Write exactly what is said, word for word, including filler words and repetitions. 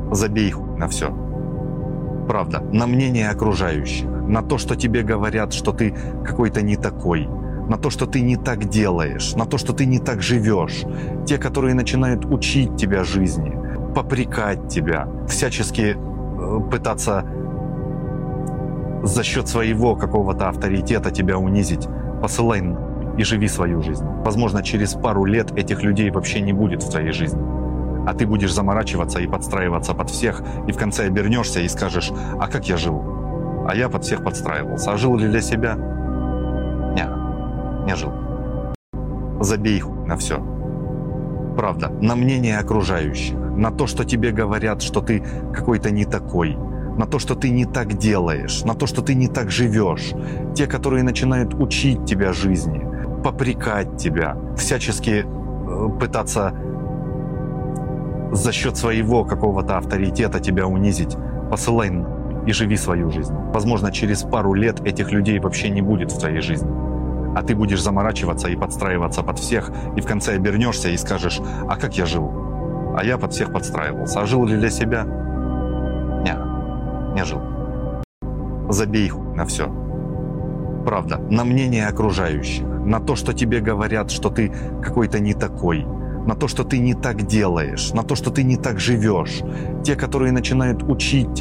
Забей хуй на все. Правда, на мнение окружающих, на то, что тебе говорят, что ты какой-то не такой, на то, что ты не так делаешь, на то, что ты не так живешь. Те, которые начинают учить тебя жизни, попрекать тебя, всячески э, пытаться за счет своего какого-то авторитета тебя унизить, посылай нахуй и живи свою жизнь. Возможно, через пару лет этих людей вообще не будет в твоей жизни. А ты будешь заморачиваться и подстраиваться под всех, и в конце обернешься и скажешь: а как я жил? А я под всех подстраивался. А жил ли для себя? Не, не жил. Забей хуй на все. Правда, на мнение окружающих, на то, что тебе говорят, что ты какой-то не такой, на то, что ты не так делаешь, на то, что ты не так живешь. Те, которые начинают учить тебя жизни, попрекать тебя, всячески э, пытаться за счет своего какого-то авторитета тебя унизить, посылай нахуй и живи свою жизнь. Возможно, через пару лет этих людей вообще не будет в твоей жизни. А ты будешь заморачиваться и подстраиваться под всех, и в конце обернешься и скажешь: а как я жил? А я под всех подстраивался. А жил ли для себя? Не, не жил. Забей хуй на все. Правда, на мнение окружающих, на то, что тебе говорят, что ты какой-то не такой, на то, что ты не так делаешь, на то, что ты не так живешь. Те, которые начинают учить тебя,